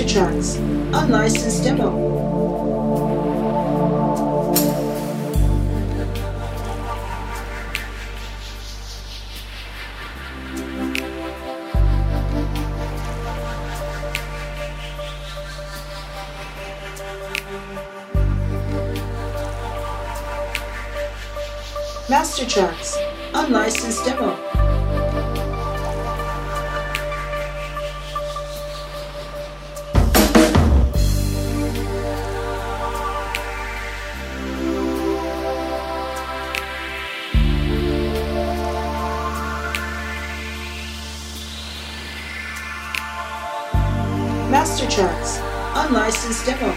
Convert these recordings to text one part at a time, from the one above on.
Master Tracks, unlicensed demo. Master Tracks, unlicensed demo. Master Tracks, unlicensed demo.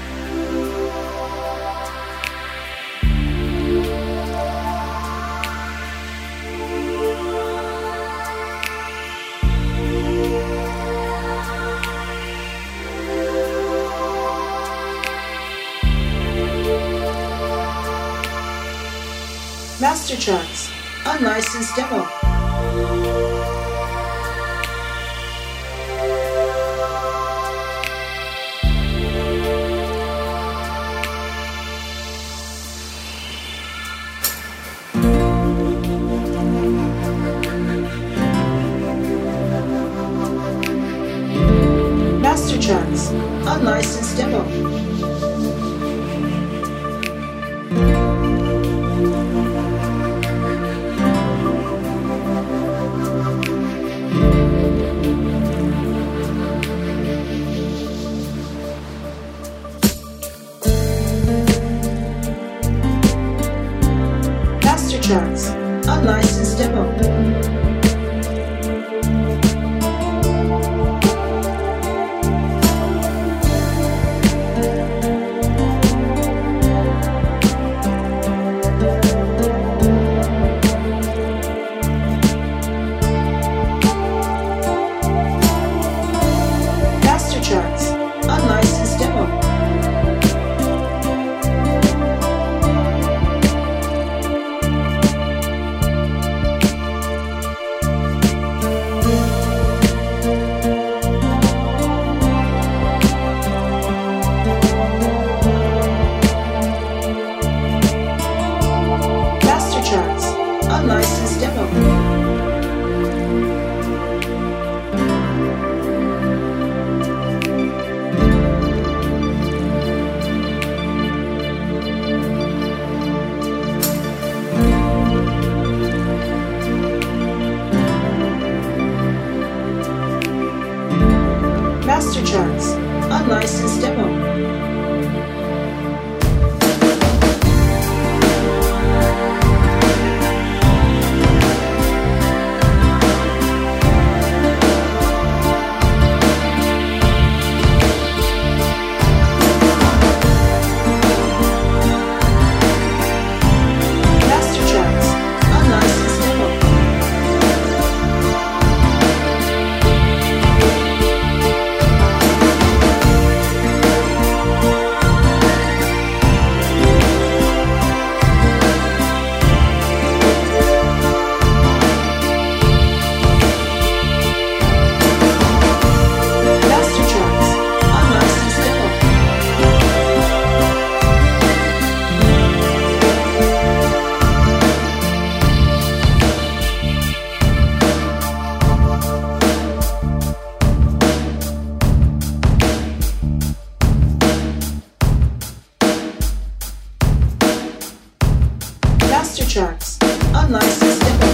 Master Tracks, unlicensed demo. Master Tracks, unlicensed demo. Master Tracks, unlicensed demo. Master Tracks, unlicensed demo. Master Tracks, unlicensed demo. Master Tracks, unlicensed demo. Master Tracks, unlicensed demo. Master Tracks, unlicensed demo. Master Tracks, unlicensed demo.